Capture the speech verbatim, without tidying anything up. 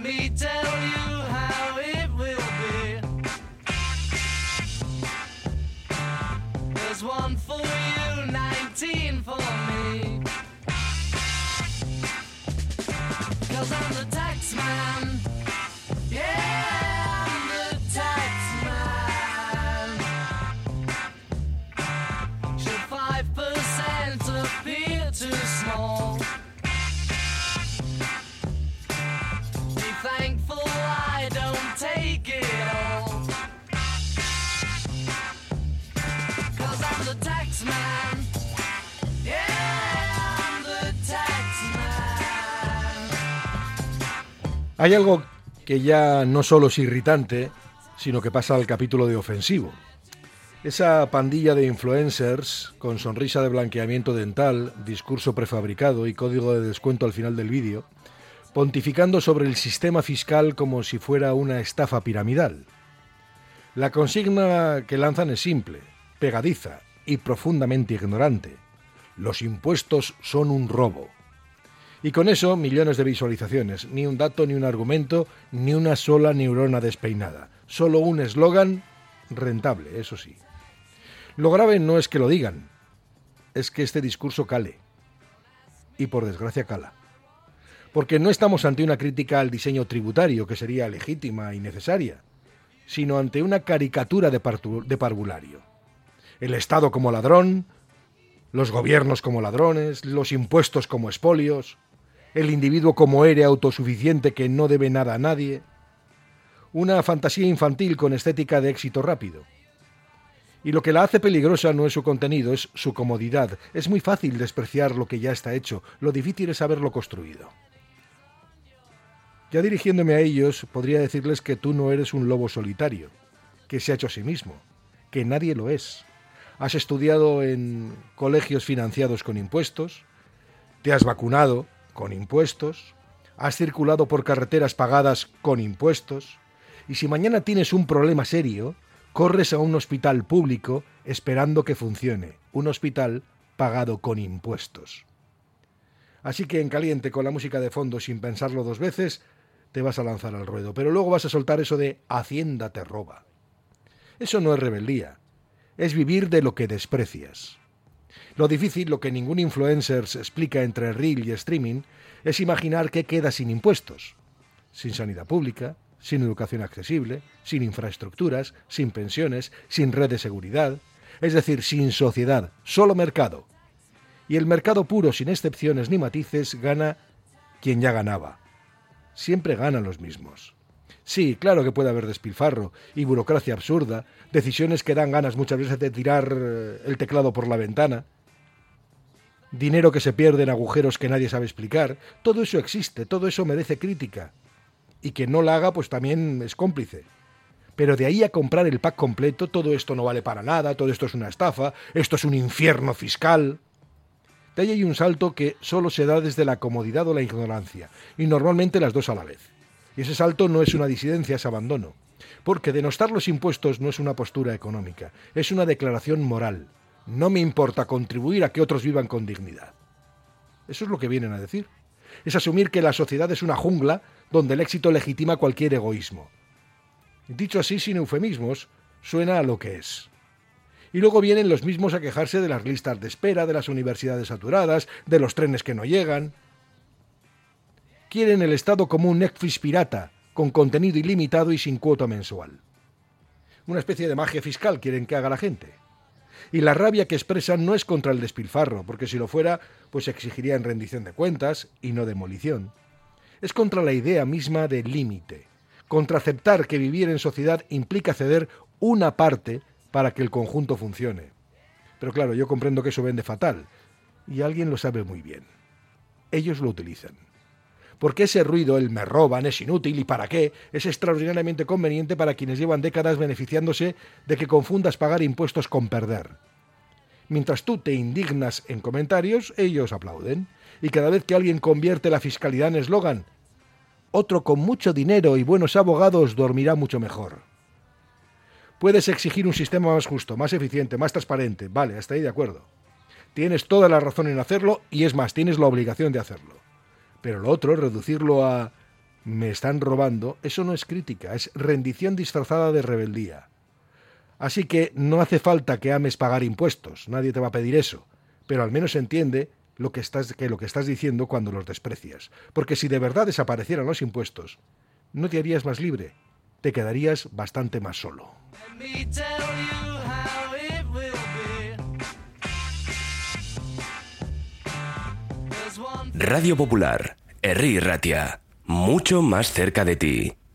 me tell you how it will be. There's one for you, nineteen for me. 'Cause I'm the tax man. Yeah, I'm the tax man. Should five percent appear too small? Be thankful I don't take it all. 'Cause I'm the tax man. Yeah, I'm the tax man. Hay algo que ya no solo es irritante, sino que pasa al capítulo de ofensivo. Esa pandilla de influencers, con sonrisa de blanqueamiento dental, discurso prefabricado y código de descuento al final del vídeo, pontificando sobre el sistema fiscal como si fuera una estafa piramidal. La consigna que lanzan es simple, pegadiza y profundamente ignorante. Los impuestos son un robo. Y con eso, millones de visualizaciones, ni un dato, ni un argumento, ni una sola neurona despeinada. Solo un eslogan rentable, eso sí. Lo grave no es que lo digan, es que este discurso cale. Y por desgracia cala. Porque no estamos ante una crítica al diseño tributario, que sería legítima y necesaria, sino ante una caricatura de, partu- de parvulario. El Estado como ladrón, los gobiernos como ladrones, los impuestos como espolios, el individuo como héroe autosuficiente que no debe nada a nadie. Una fantasía infantil con estética de éxito rápido. Y lo que la hace peligrosa no es su contenido, es su comodidad. Es muy fácil despreciar lo que ya está hecho, lo difícil es haberlo construido. Ya dirigiéndome a ellos, podría decirles que tú no eres un lobo solitario, que se ha hecho a sí mismo, que nadie lo es. Has estudiado en colegios financiados con impuestos, te has vacunado con impuestos, has circulado por carreteras pagadas con impuestos, y si mañana tienes un problema serio, corres a un hospital público esperando que funcione, un hospital pagado con impuestos. Así que en caliente, con la música de fondo, sin pensarlo dos veces, te vas a lanzar al ruedo, pero luego vas a soltar eso de Hacienda te roba. Eso no es rebeldía, es vivir de lo que desprecias. Lo difícil, lo que ningún influencer explica entre reel y streaming, es imaginar qué queda sin impuestos, sin sanidad pública, sin educación accesible, sin infraestructuras, sin pensiones, sin red de seguridad, es decir, sin sociedad, solo mercado. Y el mercado puro, sin excepciones ni matices, gana quien ya ganaba. Siempre ganan los mismos. Sí, claro que puede haber despilfarro y burocracia absurda, decisiones que dan ganas muchas veces de tirar el teclado por la ventana, dinero que se pierde en agujeros que nadie sabe explicar. Todo eso existe, todo eso merece crítica. Y quien no la haga, pues también es cómplice. Pero de ahí a comprar el pack completo, todo esto no vale para nada, todo esto es una estafa, esto es un infierno fiscal. De ahí hay un salto que solo se da desde la comodidad o la ignorancia, y normalmente las dos a la vez. Y ese salto no es una disidencia, es abandono. Porque denostar los impuestos no es una postura económica, es una declaración moral. No me importa contribuir a que otros vivan con dignidad. Eso es lo que vienen a decir. Es asumir que la sociedad es una jungla donde el éxito legitima cualquier egoísmo. Dicho así, sin eufemismos, suena a lo que es. Y luego vienen los mismos a quejarse de las listas de espera, de las universidades saturadas, de los trenes que no llegan. Quieren el Estado como un Netflix pirata, con contenido ilimitado y sin cuota mensual. Una especie de magia fiscal quieren que haga la gente. Y la rabia que expresan no es contra el despilfarro, porque si lo fuera, pues exigirían rendición de cuentas y no demolición. Es contra la idea misma de límite, contra aceptar que vivir en sociedad implica ceder una parte para que el conjunto funcione. Pero claro, yo comprendo que eso vende fatal, y alguien lo sabe muy bien. Ellos lo utilizan. Porque ese ruido, el me roban, es inútil y para qué, es extraordinariamente conveniente para quienes llevan décadas beneficiándose de que confundas pagar impuestos con perder. Mientras tú te indignas en comentarios, ellos aplauden. Y cada vez que alguien convierte la fiscalidad en eslogan, otro con mucho dinero y buenos abogados dormirá mucho mejor. Puedes exigir un sistema más justo, más eficiente, más transparente. Vale, hasta ahí de acuerdo. Tienes toda la razón en hacerlo y es más, tienes la obligación de hacerlo. Pero lo otro, reducirlo a me están robando, eso no es crítica, es rendición disfrazada de rebeldía. Así que no hace falta que ames pagar impuestos, nadie te va a pedir eso, pero al menos entiende lo que estás, que lo que estás diciendo cuando los desprecias. Porque si de verdad desaparecieran los impuestos, no te harías más libre, te quedarías bastante más solo. Radio Popular, Herri Ratia, mucho más cerca de ti.